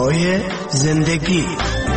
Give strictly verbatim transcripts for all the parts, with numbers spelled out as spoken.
رنگ‌های زندگی.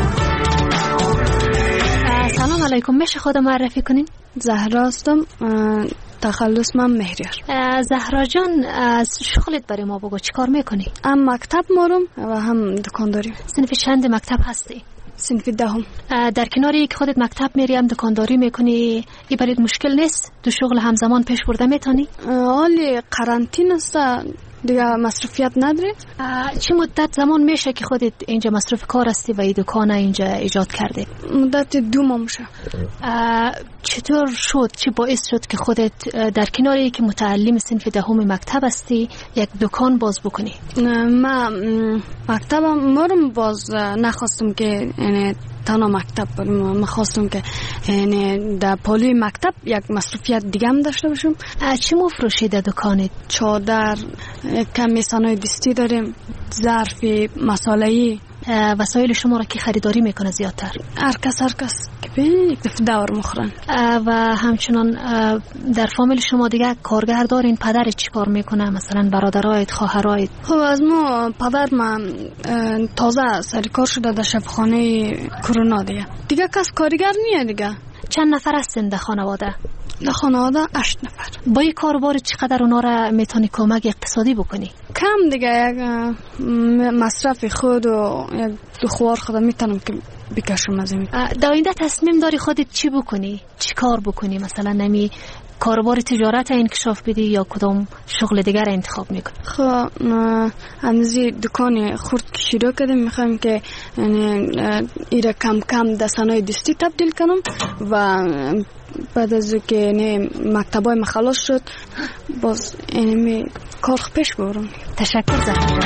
سلام علیکم، میشه خودم معرفی کنین؟ زهرا هستم، تخلص من مهریار. زهرا جان، از شغلت برای ما بگو، چی کار میکنی؟ هم مکتب مارم و هم دکانداری. صنف چند مکتب هستی؟ صنف دهم. در کناری که خودت مکتب میری هم دکانداری میکنی، این برات مشکل نیست؟ دو شغل همزمان پیش برده میتونی؟ حالی قرنطینه است، دیگه مصرفیت نداره. چه مدت زمان میشه که خودت اینجا مصرف کار هستی و این دکان اینجا ایجاد کرده؟ مدت دو ماه میشه. چطور شد، چه باعث شد که خودت در کناری که متعلم صنف دهم مکتب هستی یک دکان باز بکنی؟ من مکتبم مارم باز نخواستم که یعنی تنها مکتب برم، من خواستم که یعنی در پالی مکتب یک مصرفیت دیگه هم داشته باشم. چی مفروشی در دکانت؟ چادر، کمی صنایع دستی داریم، ظرف مصالحی. وسایل شما را که خریداری میکنه زیادتر؟ هر کس هر کس که ببین یک دفعه دور مخورن. و همچنان در فامیل شما دیگه کارگر دارین؟ پدرت چی کار میکنه؟ مثلا برادرایت، خواهرایت؟ خب از ما پدر من تازه سرکار شده در شفاخانه کرونا دیگه. دیگه کس کارگر نیه دیگه. چند نفر هستین در خانواده؟ در خانواده هشت نفر. با این کاروبار چقدر اونا را میتونی کمک اقتصادی بکنی؟ کم دیگه، یک مصرف خود و یک دو خوار خودم میتونم که بکشم از این. در آینده تصمیم داری خودت چی بکنی؟ چی کار بکنی؟ مثلا نمی کاروبار تجارت انکشاف بدی یا کدام شغل دیگر انتخاب میکنی؟ خب همزی دکان خرد که شروع کردیم، میخوایم که ایره کم کم در صنایع دستی تبدیل کنم و بعد از که مکتبای مخلص شد باز اینمی کار پیش برم. تشکر زهرا.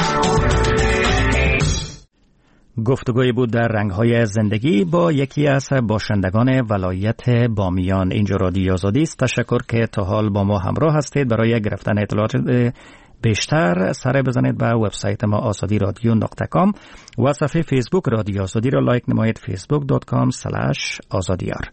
گفتگوی بود در رنگ‌های زندگی با یکی از باشندگان ولایت بامیان. اینجا رادیو آزادی است. تشکر که تا حال با ما همراه هستید. برای گرفتن اطلاعات بیشتر سر بزنید به وبسایت ما آزادی رادیو نقطه کام و صفحه فیسبوک رادیو آزادی را لایک نمایید، فیسبوک دات کام اسلش آزادیار.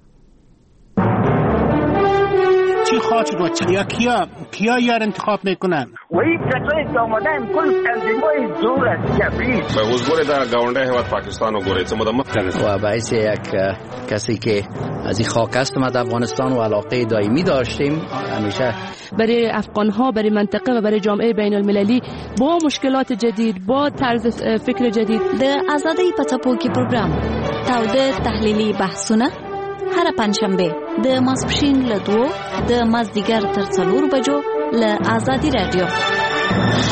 چی خواهد و چیا کیا کیا یار انتخاب میکنن؟ وی کسایی که آمدن کل تنظیمای زور است کبیر به حضور در گاونده هیواد پاکستان و گوره چه مدام و باعث یک کسی که از این خاک است ما در افغانستان و علاقه دائمی داشتیم همیشه برای افغانها، برای منطقه و برای جامعه بین المللی با مشکلات جدید، با طرز فکر جدید. د آزادۍ په څپو کې پروګرام تاوده تحلیلي بحثونه هر پنځشنبه د ماسپښین له دوو د مازدیګر تر څلور بجو له آزادي رادیو.